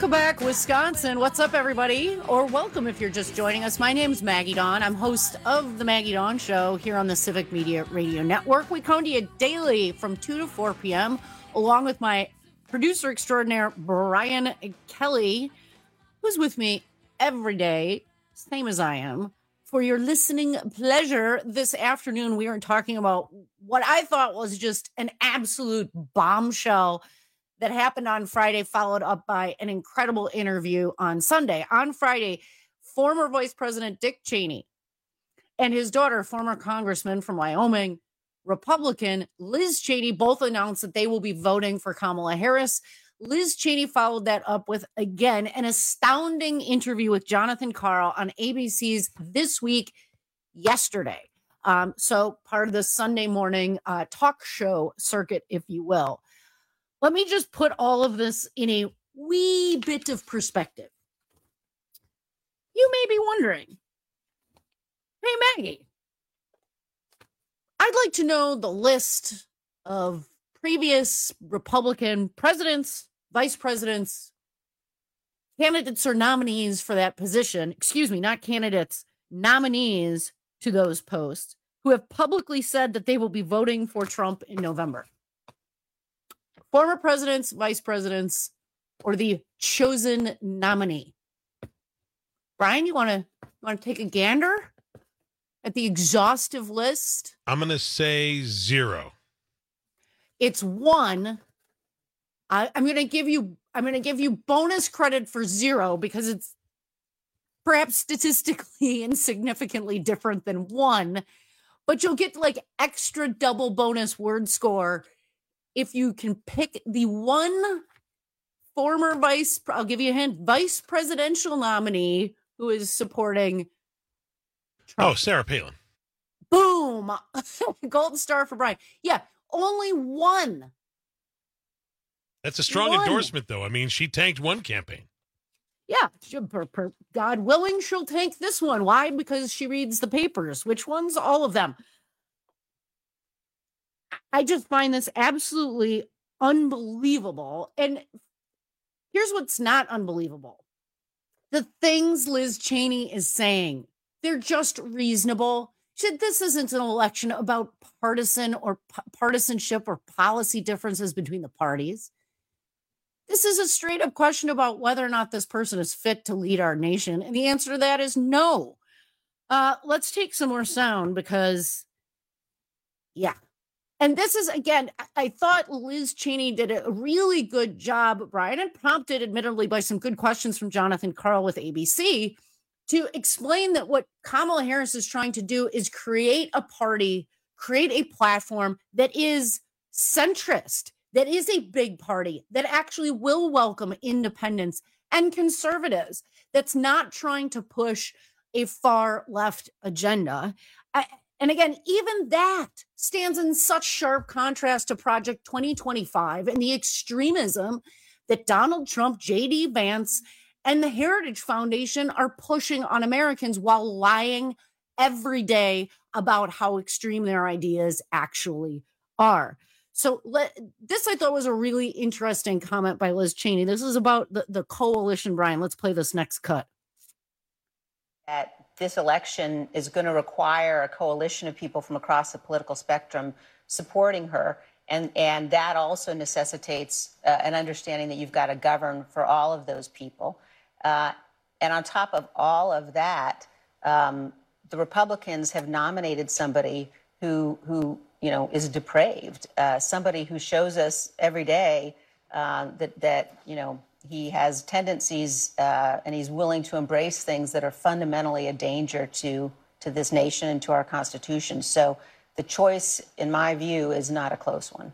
Welcome back, Wisconsin. What's up, everybody? Or welcome if you're just joining us. My name's Maggie Dawn. I'm host of the Maggie Dawn Show here on the Civic Media Radio Network. We come to you daily from two to four p.m. along with my producer extraordinaire, Brian Kelly, who's with me every day, same as I am. For your listening pleasure this afternoon, we are talking about what I thought was just an absolute bombshell that happened on Friday, followed up by an incredible interview on Sunday. On Friday, former Vice President Dick Cheney and his daughter, former Congressman from Wyoming, Republican Liz Cheney, both announced that they will be voting for Kamala Harris. Liz Cheney followed that up with, again, an astounding interview with Jonathan Karl on A B C's This Week yesterday. Um, so part of the Sunday morning uh, talk show circuit, if you will. Let me just put all of this in a wee bit of perspective. You may be wondering, hey, Maggie, I'd like to know the list of previous Republican presidents, vice presidents, candidates or nominees for that position. Excuse me, not candidates, nominees to those posts who have publicly said that they will be voting for Trump in November. Former presidents, vice presidents, or the chosen nominee. Brian, you want to want to take a gander at the exhaustive list? I'm going to say zero. It's one. I, I'm going to give you. I'm going to give you bonus credit for zero because it's perhaps statistically and significantly different than one, but you'll get like extra double bonus word score if you can pick the one former vice, I'll give you a hint, vice presidential nominee who is supporting Trump. Oh, Sarah Palin. Boom. Golden star for Brian. Yeah, only one. That's a strong one. endorsement, though. I mean, she tanked one campaign. Yeah, she, per, per, God willing, she'll tank this one. Why? Because she reads the papers. Which ones? All of them. I just find this absolutely unbelievable. And here's what's not unbelievable. The things Liz Cheney is saying, they're just reasonable. She said this isn't an election about partisan or p- partisanship or policy differences between the parties. This is a straight up question about whether or not this person is fit to lead our nation. And the answer to that is no. Uh, let's take some more sound because, yeah. And this is, again, I thought Liz Cheney did a really good job, Brian, and prompted, admittedly, by some good questions from Jonathan Karl with A B C, to explain that what Kamala Harris is trying to do is create a party, create a platform that is centrist, that is a big party, that actually will welcome independents and conservatives, that's not trying to push a far left agenda. I, And again, even that stands in such sharp contrast to Project twenty twenty-five and the extremism that Donald Trump, J D Vance, and the Heritage Foundation are pushing on Americans while lying every day about how extreme their ideas actually are. So let, this, I thought, was a really interesting comment by Liz Cheney. This is about the, the coalition, Brian. Let's play this next cut. That this election is going to require a coalition of people from across the political spectrum supporting her. And, and that also necessitates uh, an understanding that you've got to govern for all of those people. Uh, and on top of all of that, um, the Republicans have nominated somebody who, who you know, is depraved, uh, somebody who shows us every day uh, that, that, you know, he has tendencies uh, and he's willing to embrace things that are fundamentally a danger to, to this nation and to our Constitution. So the choice, in my view, is not a close one.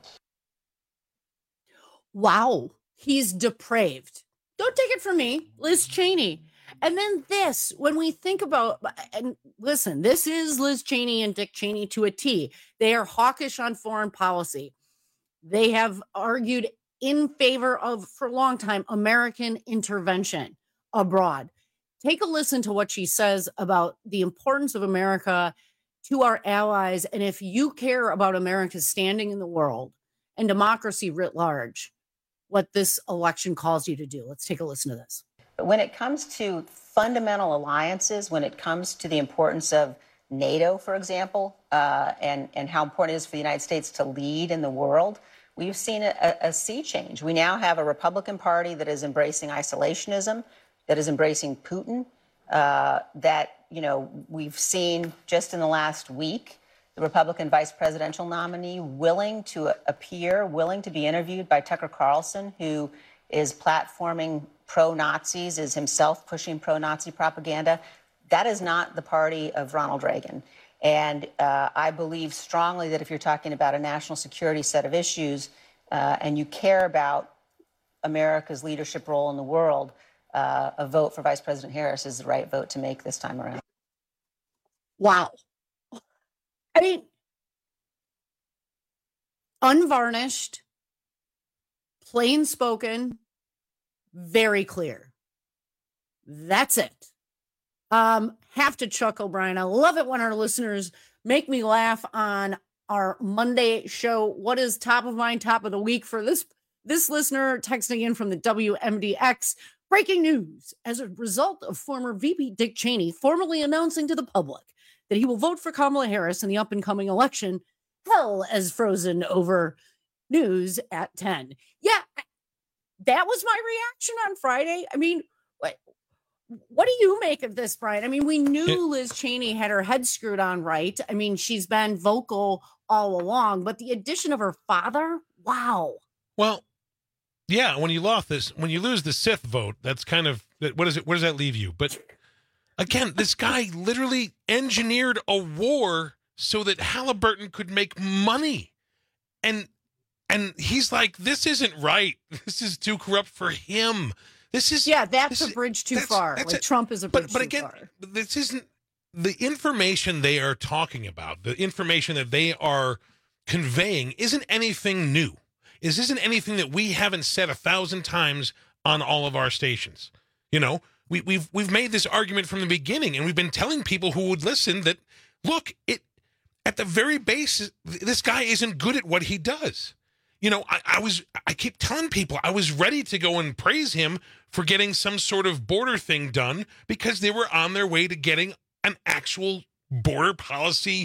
Wow, he's depraved. Don't take it from me, Liz Cheney. And then this, when we think about, and listen, this is Liz Cheney and Dick Cheney to a T. They are hawkish on foreign policy. They have argued in favor of, for a long time, American intervention abroad. Take a listen to what she says about the importance of America to our allies. And if you care about America's standing in the world and democracy writ large, what this election calls you to do. Let's take a listen to this. But when it comes to fundamental alliances, when it comes to the importance of NATO, for example, uh, and, and how important it is for the United States to lead in the world, we've seen a, a sea change. We now have a Republican Party that is embracing isolationism, that is embracing Putin, uh, that, you know, we've seen just in the last week, the Republican vice presidential nominee willing to appear, willing to be interviewed by Tucker Carlson, who is platforming pro-Nazis, is himself pushing pro-Nazi propaganda. That is not the party of Ronald Reagan. And uh, I believe strongly that if you're talking about a national security set of issues uh, and you care about America's leadership role in the world, uh, a vote for Vice President Harris is the right vote to make this time around. Wow. I mean, unvarnished, plain spoken, very clear. That's it. Um, have to chuckle, Brian. I love it when our listeners make me laugh on our Monday show. What is top of mind, top of the week for this this listener texting in from the W M D X? Breaking news. As a result of former V P Dick Cheney formally announcing to the public that he will vote for Kamala Harris in the up-and-coming election, hell has frozen over news at ten. Yeah, that was my reaction on Friday. I mean, what, what do you make of this, Brian? I mean, we knew Liz Cheney had her head screwed on right. I mean, she's been vocal all along, but the addition of her father, wow. Well, yeah, when you lost this, when you lose the Sith vote, that's kind of, what is it? Where does that leave you? But again, this guy literally engineered a war so that Halliburton could make money. And and he's like, this isn't right. This is too corrupt for him. This is Yeah, that's this a bridge too that's, far. that's Like a, Trump is a bridge but, but too again, far. this isn't the information they are talking about, the information that they are conveying isn't anything new. This isn't anything that we haven't said a thousand times on all of our stations. You know, we, we've we've made this argument from the beginning, and we've been telling people who would listen that, look, it at the very base, this guy isn't good at what he does. You know, I, I was I keep telling people I was ready to go and praise him for getting some sort of border thing done because they were on their way to getting an actual border policy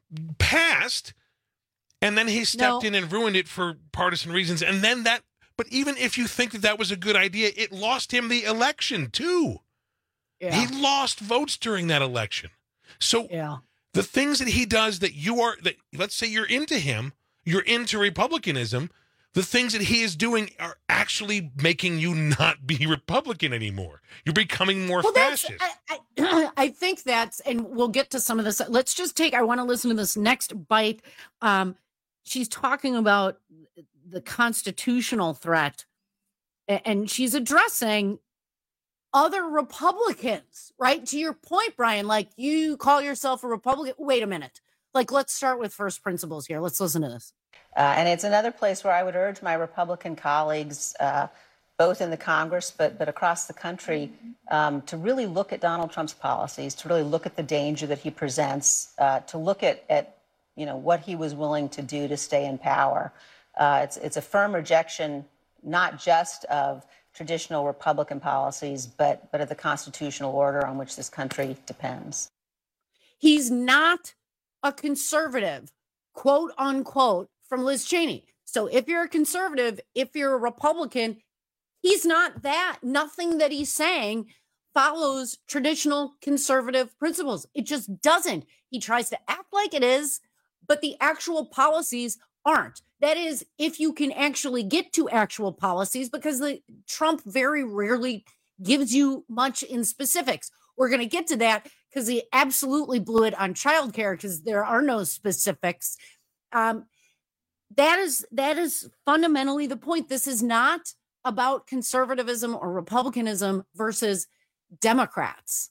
passed. And then he stepped No. in and ruined it for partisan reasons. And then that, but even if you think that that was a good idea, it lost him the election too. Yeah. He lost votes during that election. So yeah. the things that he does that you are, that let's say you're into him, you're into Republicanism, the things that he is doing are actually making you not be Republican anymore. You're becoming more Well, that's, fascist. I, I, I think that's, and we'll get to some of this. Let's just take, I want to listen to this next bite. Um, she's talking about the constitutional threat, a- and she's addressing other Republicans, right? To your point, Brian, like you call yourself a Republican. Wait a minute. Like, let's start with first principles here. Let's listen to this. Uh, and it's another place where I would urge my Republican colleagues, uh, both in the Congress but but across the country, um, to really look at Donald Trump's policies, to really look at the danger that he presents, uh, to look at, at you know what he was willing to do to stay in power. Uh, it's it's a firm rejection, not just of traditional Republican policies, but but of the constitutional order on which this country depends. He's not a conservative, quote unquote, from Liz Cheney. So if you're a conservative, if you're a Republican, he's not that. Nothing that he's saying follows traditional conservative principles. It just doesn't. He tries to act like it is, but the actual policies aren't. That is, if you can actually get to actual policies, because the Trump very rarely gives you much in specifics. We're going to get to that because he absolutely blew it on childcare because there are no specifics. Um, that is that is fundamentally the point. This is not about conservatism or Republicanism versus Democrats.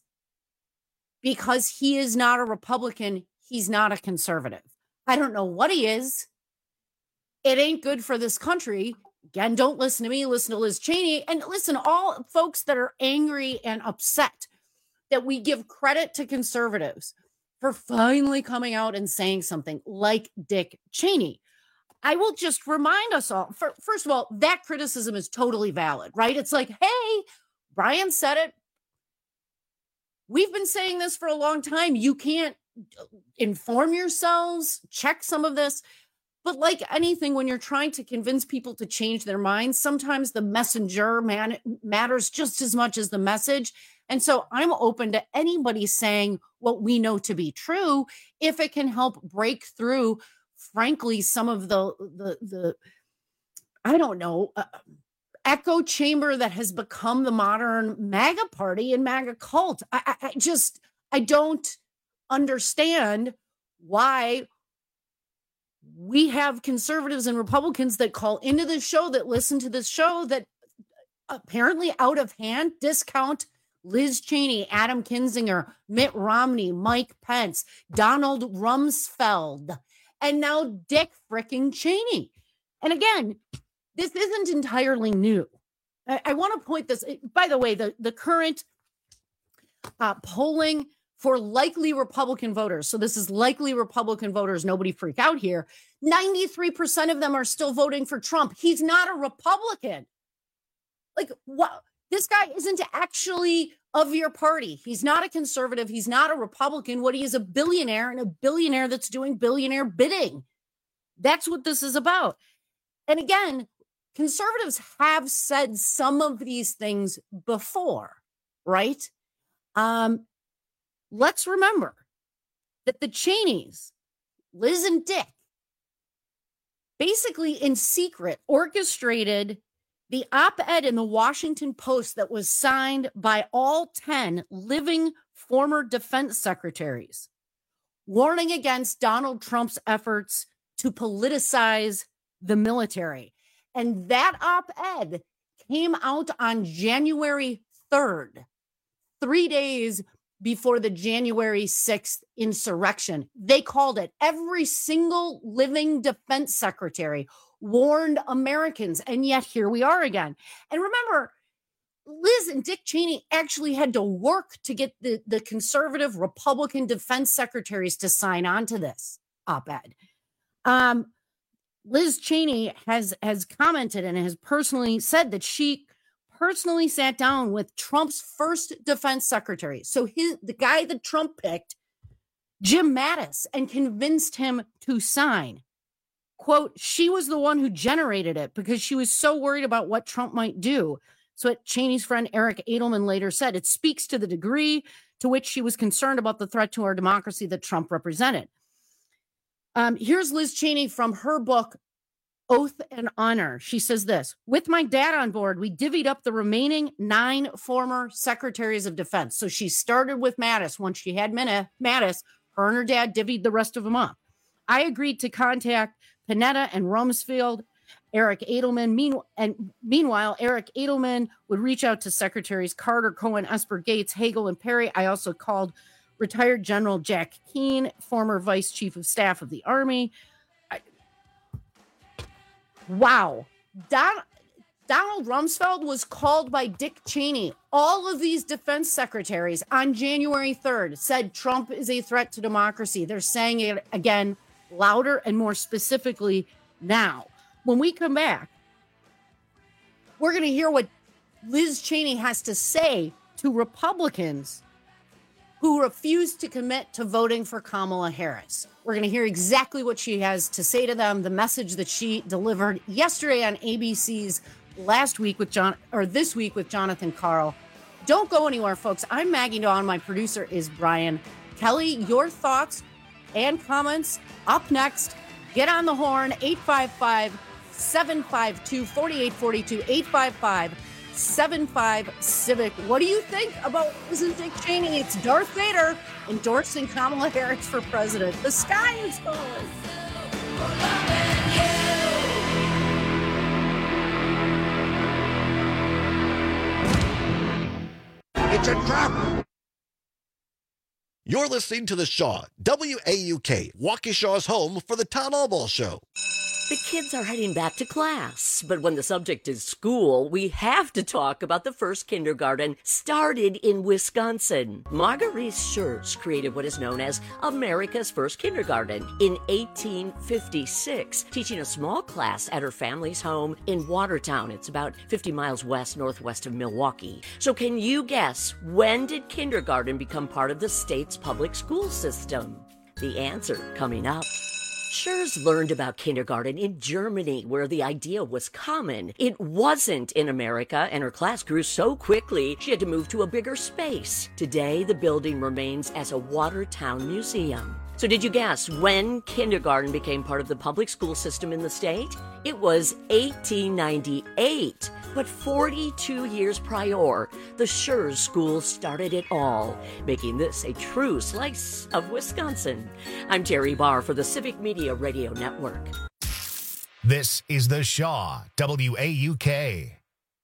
Because he is not a Republican, he's not a conservative. I don't know what he is. It ain't good for this country. Again, don't listen to me, listen to Liz Cheney. And listen, all folks that are angry and upset that we give credit to conservatives for finally coming out and saying something like Dick Cheney. I will just remind us all, for, first of all, that criticism is totally valid, right? It's like, hey, Brian said it. We've been saying this for a long time. You can't inform yourselves, check some of this. But like anything, when you're trying to convince people to change their minds, sometimes the messenger man matters just as much as the message. And so I'm open to anybody saying what we know to be true if it can help break through, frankly, some of the, the, the I don't know, uh, echo chamber that has become the modern MAGA party and MAGA cult. I, I, I just, I don't understand why we have conservatives and Republicans that call into this show, that listen to this show, that apparently out of hand discount Liz Cheney, Adam Kinzinger, Mitt Romney, Mike Pence, Donald Rumsfeld, and now Dick fricking Cheney. And again, this isn't entirely new. I, I want to point this, by the way, the, the current uh, polling for likely Republican voters. So this is likely Republican voters. Nobody freak out here. ninety-three percent of them are still voting for Trump. He's not a Republican. Like, what? This guy isn't actually of your party. He's not a conservative. He's not a Republican. What he is, a billionaire, and a billionaire that's doing billionaire bidding. That's what this is about. And again, conservatives have said some of these things before, right? Um, Let's remember that the Cheneys, Liz and Dick, basically in secret orchestrated the op-ed in the Washington Post that was signed by all ten living former defense secretaries, warning against Donald Trump's efforts to politicize the military. And that op-ed came out on January third, three days before the January sixth insurrection. They called it. Every single living defense secretary warned Americans, and yet here we are again. And remember, Liz and Dick Cheney actually had to work to get the, the conservative Republican defense secretaries to sign on to this op-ed. Um, Liz Cheney has, has commented and has personally said that she personally sat down with Trump's first defense secretary. So his, the guy that Trump picked, Jim Mattis, and convinced him to sign. Quote, she was the one who generated it because she was so worried about what Trump might do. So what Cheney's friend Eric Edelman later said, it speaks to the degree to which she was concerned about the threat to our democracy that Trump represented. Um, here's Liz Cheney from her book, Oath and Honor. She says this: with my dad on board, we divvied up the remaining nine former secretaries of defense. So she started with Mattis. Once she had Mattis, her and her dad divvied the rest of them up. I agreed to contact Panetta and Rumsfeld, Eric Edelman. Mean- and meanwhile, Eric Edelman would reach out to Secretaries Carter, Cohen, Esper, Gates, Hagel, and Perry. I also called retired General Jack Keane, former Vice Chief of Staff of the Army. Wow. Don, Donald Rumsfeld was called by Dick Cheney. All of these defense secretaries on January third said Trump is a threat to democracy. They're saying it again louder and more specifically now. When we come back, we're going to hear what Liz Cheney has to say to Republicans who refuse to commit to voting for Kamala Harris. We're going to hear exactly what she has to say to them, the message that she delivered yesterday on A B C's last week with John, or this week with Jonathan Karl. Don't go anywhere, folks. I'm Maggie Dawn. My producer is Brian Kelly. Your thoughts and comments up next. Get on the horn, eight five five, seven five two, four eight four two, eight five five, seven five Civic. What do you think about President Dick Cheney? It's Darth Vader endorsing Kamala Harris for president. The sky is falling. It's a trap. You're listening to The Shaw, W A U K, Waukesha's home for the Town Hall Ball Show. The kids are heading back to class, but when the subject is school, we have to talk about the first kindergarten started in Wisconsin. Marguerite Schurz created what is known as America's first kindergarten in eighteen fifty-six, teaching a small class at her family's home in Watertown. It's about fifty miles west northwest of Milwaukee. So can you guess, when did kindergarten become part of the state's public school system? The answer coming up. Schurz learned about kindergarten in Germany, where the idea was common. It wasn't in America, and her class grew so quickly she had to move to a bigger space. Today, the building remains as a Watertown museum. So did you guess when kindergarten became part of the public school system in the state? It was eighteen ninety-eight. But forty-two years prior, the Schurz School started it all, making this a true slice of Wisconsin. I'm Terry Barr for the Civic Media Radio Network. This is The Shaw, W A U K.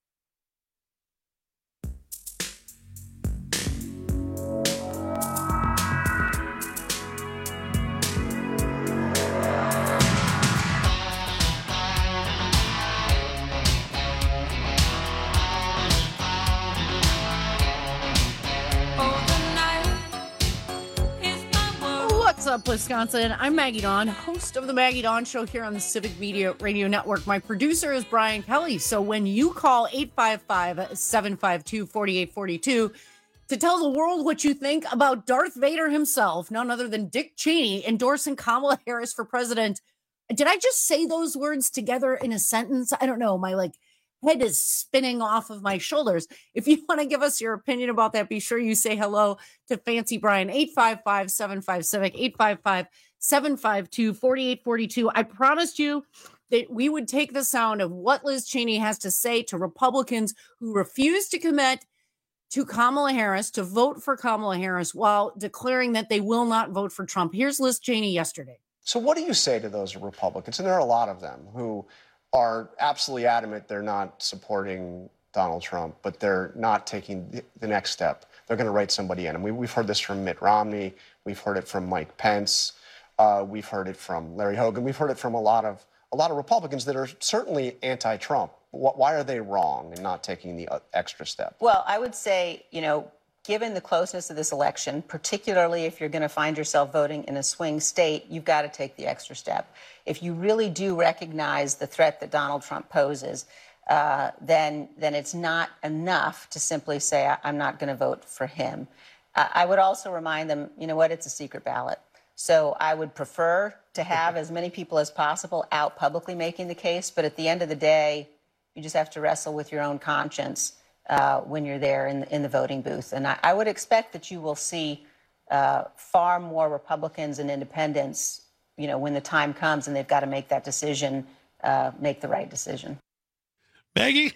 What's up, Wisconsin? I'm Maggie Dawn, host of the Maggie Dawn Show here on the Civic Media Radio Network. My producer is Brian Kelly. So when you call eight five five, seven five two, four eight four two to tell the world what you think about Darth Vader himself, none other than Dick Cheney endorsing Kamala Harris for president. Did I just say those words together in a sentence? I don't know. My like head is spinning off of my shoulders. If you want to give us your opinion about that, be sure you say hello to Fancy Brian, eight five five, seven five Civic, eight five five, seven five two, four eight four two. I promised you that we would take the sound of what Liz Cheney has to say to Republicans who refuse to commit to Kamala Harris, to vote for Kamala Harris, while declaring that they will not vote for Trump. Here's Liz Cheney yesterday. So what do you say to those Republicans? And there are a lot of them who are absolutely adamant they're not supporting Donald Trump, but they're not taking the, the next step. They're going to write somebody in. And we, we've heard this from Mitt Romney. We've heard it from Mike Pence. Uh, we've heard it from Larry Hogan. We've heard it from a lot of a lot of Republicans that are certainly anti-Trump. Why are they wrong in not taking the extra step? Well, I would say, you know, given the closeness of this election, particularly if you're going to find yourself voting in a swing state, you've got to take the extra step. If you really do recognize the threat that Donald Trump poses, uh, then then it's not enough to simply say, I'm not going to vote for him. Uh, I would also remind them, you know what, it's a secret ballot. So I would prefer to have as many people as possible out publicly making the case. But at the end of the day, you just have to wrestle with your own conscience Uh, when you're there in, in the voting booth. And I, I would expect that you will see uh, far more Republicans and independents, you know, when the time comes and they've got to make that decision, uh, make the right decision. Maggie,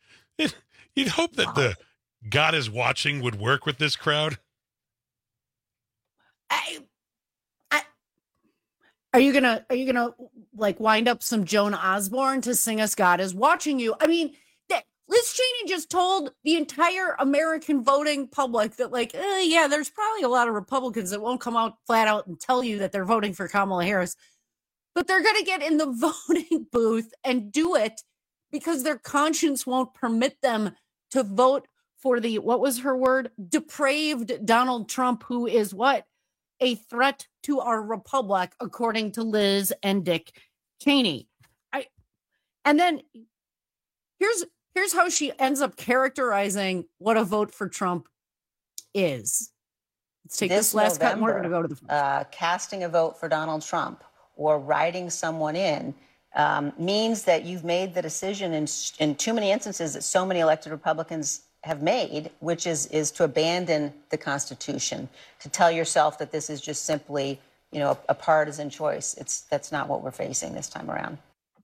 you'd hope that the God is watching would work with this crowd. I, I, are you gonna, are you gonna like wind up some Joan Osborne to sing us God is watching you? I mean, Liz Cheney just told the entire American voting public that, like, eh, yeah, there's probably a lot of Republicans that won't come out flat out and tell you that they're voting for Kamala Harris, but they're going to get in the voting booth and do it because their conscience won't permit them to vote for the, what was her word? Depraved Donald Trump, who is what? A threat to our republic, according to Liz and Dick Cheney. I, and then here's, Here's how she ends up characterizing what a vote for Trump is. Let's take this, this last cut and we're going to go to the uh, casting a vote for Donald Trump or writing someone in um, means that you've made the decision in, in too many instances that so many elected Republicans have made, which is is to abandon the Constitution, to tell yourself that this is just simply, you know, a, a partisan choice. It's that's not what we're facing this time around.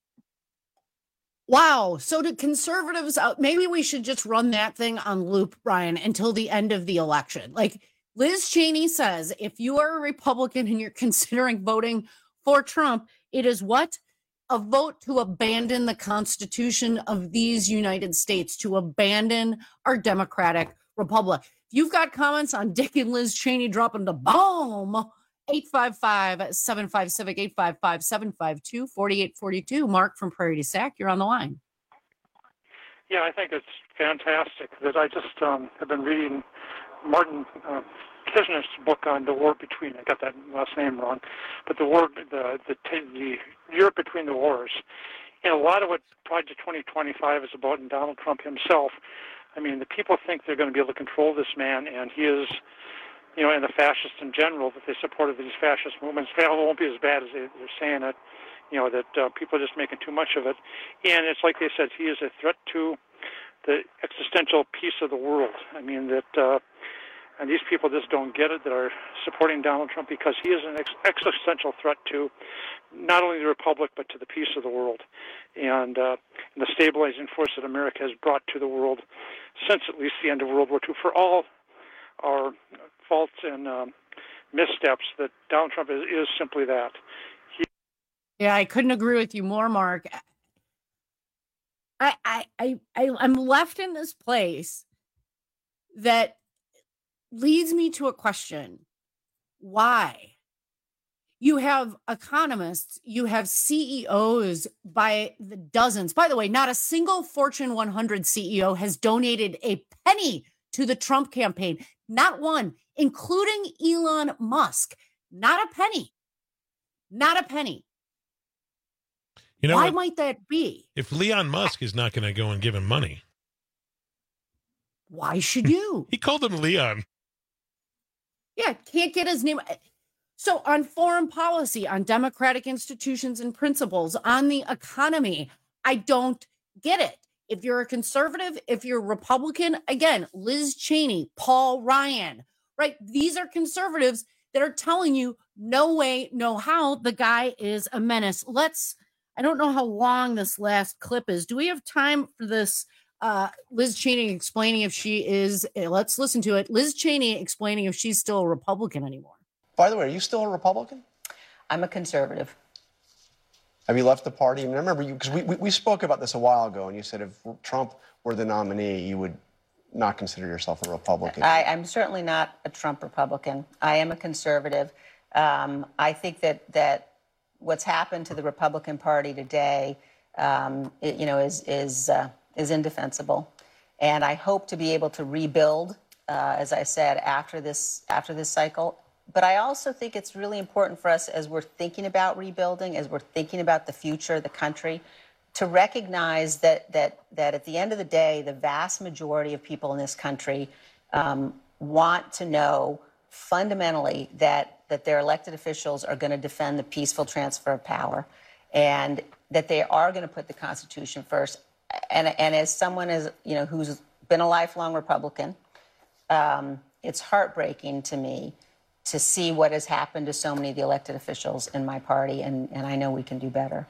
Wow. So to conservatives, uh, maybe we should just run that thing on loop, Brian, until the end of the election. Like Liz Cheney says, if you are a Republican and you're considering voting for Trump, it is what? A vote to abandon the Constitution of these United States, to abandon our democratic republic. If you've got comments on Dick and Liz Cheney dropping the bomb eight five five, seven five Civic, eight five five, seven five two, four eight four two. Mark from Prairie du Sac, you're on the line. Yeah, I think it's fantastic that I just um, have been reading Martin uh, Kisner's book on the war between, I got that last name wrong, but the war, the, the, the Europe between the wars. And a lot of what Project twenty twenty-five is about, and Donald Trump himself, I mean, the people think they're going to be able to control this man, and he is, you know, and the fascists in general, that they supported these fascist movements. It won't be as bad as they, they're saying it, you know, that uh, people are just making too much of it. And it's like they said, he is a threat to the existential peace of the world. I mean, that, uh, and these people just don't get it, that are supporting Donald Trump, because he is an ex- existential threat to not only the Republic, but to the peace of the world. And, uh, and the stabilizing force that America has brought to the world since at least the end of World War Two, for all our faults and um, missteps, that Donald Trump is, is simply that. He- yeah, I couldn't agree with you more, Mark. I, I, I, I, I'm left in this place that leads me to a question. Why? You have economists, you have C E Os by the dozens. By the way, not a single Fortune one hundred C E O has donated a penny to the Trump campaign. Not one, including Elon Musk. Not a penny. Not a penny. You know Why what? might that be? If Elon Musk is not going to go and give him money, why should you? He called him Leon. Yeah, can't get his name. So on foreign policy, on democratic institutions and principles, on the economy, I don't get it. If you're a conservative, if you're a Republican, again, Liz Cheney, Paul Ryan, right? These are conservatives that are telling you no way, no how, the guy is a menace. Let's, I don't know how long this last clip is. Do we have time for this? Uh, Liz Cheney explaining if she is, let's listen to it. Liz Cheney explaining if she's still a Republican anymore. By the way, are you still a Republican? I'm a conservative. Have you left the party? I remember you, because we, we, we spoke about this a while ago, and you said if Trump were the nominee, you would not consider yourself a Republican. I, I'm certainly not a Trump Republican. I am a conservative. Um, I think that that what's happened to the Republican Party today, um, it, you know, is is uh, is indefensible, and I hope to be able to rebuild, uh, as I said, after this after this cycle. But I also think it's really important for us, as we're thinking about rebuilding, as we're thinking about the future of the country, to recognize that that that at the end of the day, the vast majority of people in this country um, want to know fundamentally that that their elected officials are going to defend the peaceful transfer of power, and that they are going to put the Constitution first. And and as someone as you know who's been a lifelong Republican, um, it's heartbreaking to me to see what has happened to so many of the elected officials in my party, and, and I know we can do better.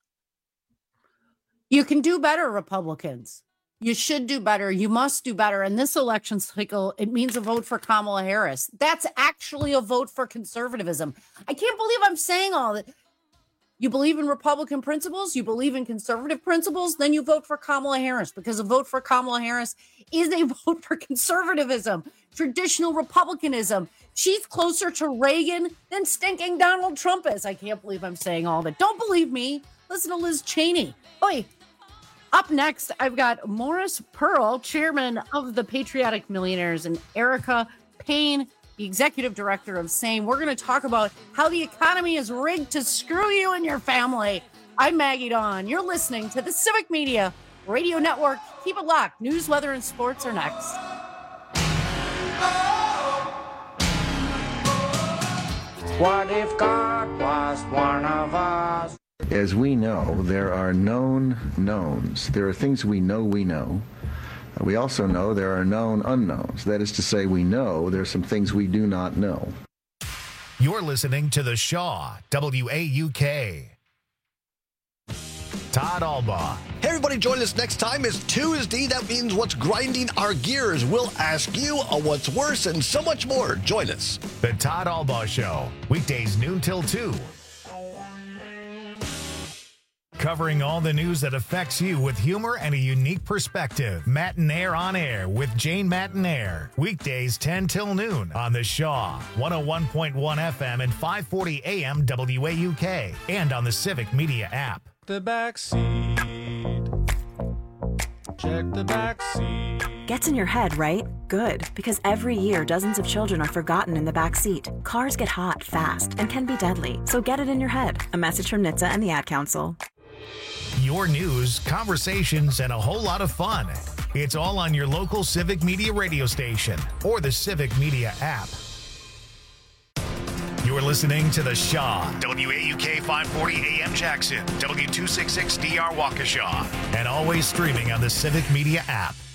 You can do better, Republicans. You should do better. You must do better. In this election cycle, it means a vote for Kamala Harris. That's actually a vote for conservatism. I can't believe I'm saying all that. You believe in Republican principles, you believe in conservative principles, then you vote for Kamala Harris, because a vote for Kamala Harris is a vote for conservatism, traditional Republicanism. She's closer to Reagan than stinking Donald Trump is. I can't believe I'm saying all that. Don't believe me. Listen to Liz Cheney. Oi. Up next, I've got Morris Pearl, chairman of the Patriotic Millionaires, and Erica Payne, the executive director of SAME. We're going to talk about how the economy is rigged to screw you and your family. I'm Maggie Dawn. You're listening to the Civic Media Radio Network. Keep it locked. News, weather, and sports are next. What if God was one of us? As we know, there are known knowns. There are things we know we know. We also know there are known unknowns. That is to say, we know there are some things we do not know. You're listening to The Shaw, W A U K. Todd Albaugh. Hey, everybody, join us next time. It's Tuesday. That means what's grinding our gears. We'll ask you a what's worse and so much more. Join us. The Todd Albaugh Show, weekdays noon till two. Covering all the news that affects you with humor and a unique perspective. Matinaire on Air with Jane Matinaire. Weekdays ten till noon on the Shaw, one oh one point one F M and five forty A M W A U K, and on the Civic Media app. The back seat. Check the back seat. Gets in your head, right? Good, because every year dozens of children are forgotten in the back seat. Cars get hot fast and can be deadly, so get it in your head. A message from N H T S A and the Ad Council. Your news, conversations, and a whole lot of fun. It's all on your local Civic Media radio station or the Civic Media app. You're listening to The Shaw, W A U K five forty A M Jackson, W two sixty-six D R Waukesha, and always streaming on the Civic Media app.